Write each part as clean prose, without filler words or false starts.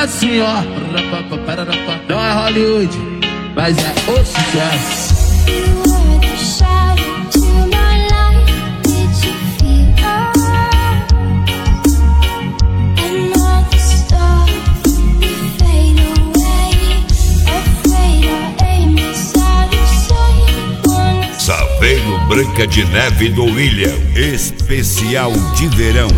assim, ó. Não é Hollywood, mas é o sucesso. Saveiro Branca de Neve do William, especial de verão.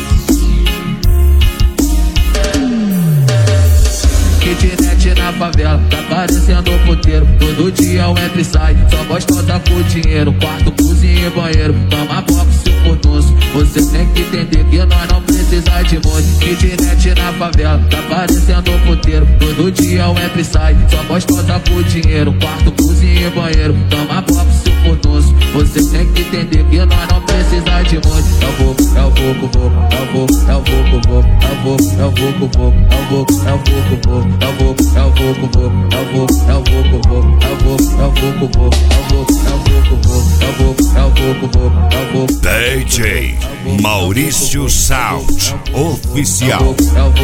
Kitnet na favela, tá parecendo puteiro. Todo dia eu entro e sai, só gostosa por dinheiro. Quarto, cozinha e banheiro, toma box se for nosso. Você tem que entender que nós não precisamos de muito. Kitnet na favela, tá parecendo puteiro. Todo dia eu entro e sai, só gostosa por dinheiro. Quarto, cozinha e banheiro, toma box se for nosso. Você tem que entender que nós não precisamos de muito. Eu vou, DJ Maurício Sound oficial.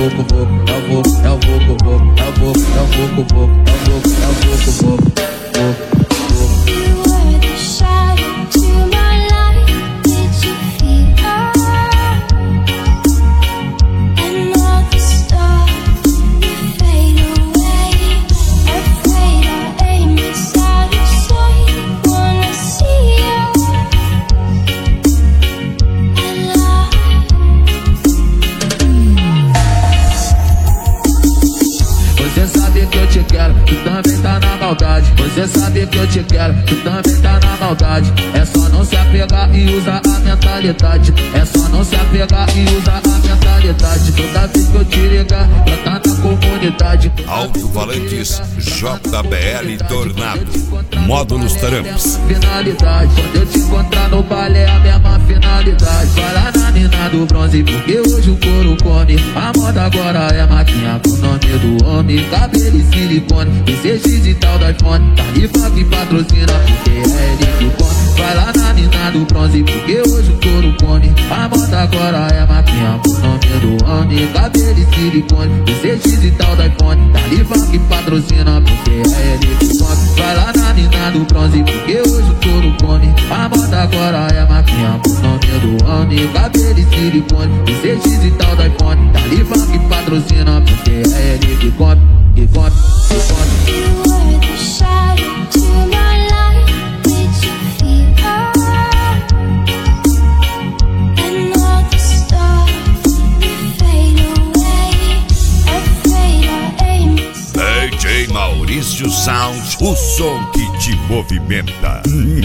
Tu também tá na maldade. Você sabe que eu te quero, tu também tá na maldade. É só não se apegar e usar a mentalidade. É só não se apegar e usar a mentalidade. Toda vez que eu te ligar, pra tá na comunidade. Alto-falantes JBL Tornado, módulos Tramps. Finalidade, quando eu te encontrar no baile é a mesma finalidade. Vai lá na mina do bronze, porque hoje o couro come. A moda agora é maquinha com o nome do homem. Cabelo e silicone, PCX digital da iPhone. Tarifa que patrocina, porque é ele que come. Vai lá na mina do bronze, porque hoje o couro come. A moda agora é maquinha com o nome do homem. Cabelo e silicone, PCX digital da iPhone. Tarifa que patrocina, porque é ele que come. Vai lá na mina do bronze, porque hoje o couro come. A moda agora é maquinha com o nome do homem. Cabelo e silicone, PCX digital da iPhone. Tarifa que patrocina, porque é ele que come, que come, que come. DJ Maurício Sound, o som que te movimenta.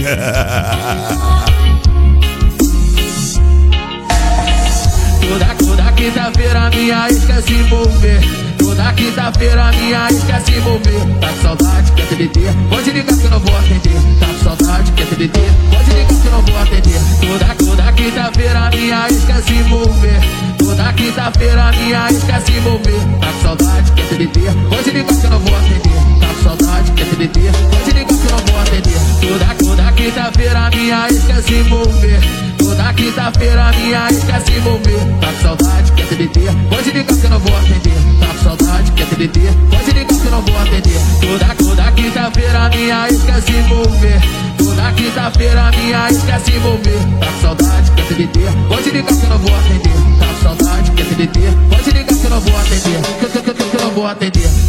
Toda quinta-feira minha ex quer se envolver. Toda quinta-feira minha ex quer se envolver. Tá com saudade, quer TBT? Pode ligar que eu não vou atender. Tá com saudade, quer TBT? Pode ligar que eu não vou atender. Toda quinta-feira minha ex quer se envolver. Toda quinta-feira minha ex quer se envolver. Tá com saudade, quer TBT? Pode ligar que eu não vou atender. Tá com saudade, quer TBT? Pode ligar que eu não vou atender. Toda quinta-feira minha ex quer se envolver. Toda quinta-feira minha ex quer se envolver. Tá com saudade, quer TBT? Pode ligar que eu não vou atender. Tá com saudade, quer TBT? Pode ligar que eu não vou atender. Toda quinta-feira minha ex quer se envolver. Toda quinta-feira minha ex quer se envolver. Tá com saudade, quer TBT? Pode ligar que eu não vou atender. Tá com saudade, quer TBT? Pode ligar que eu não vou atender. Que eu não vou atender.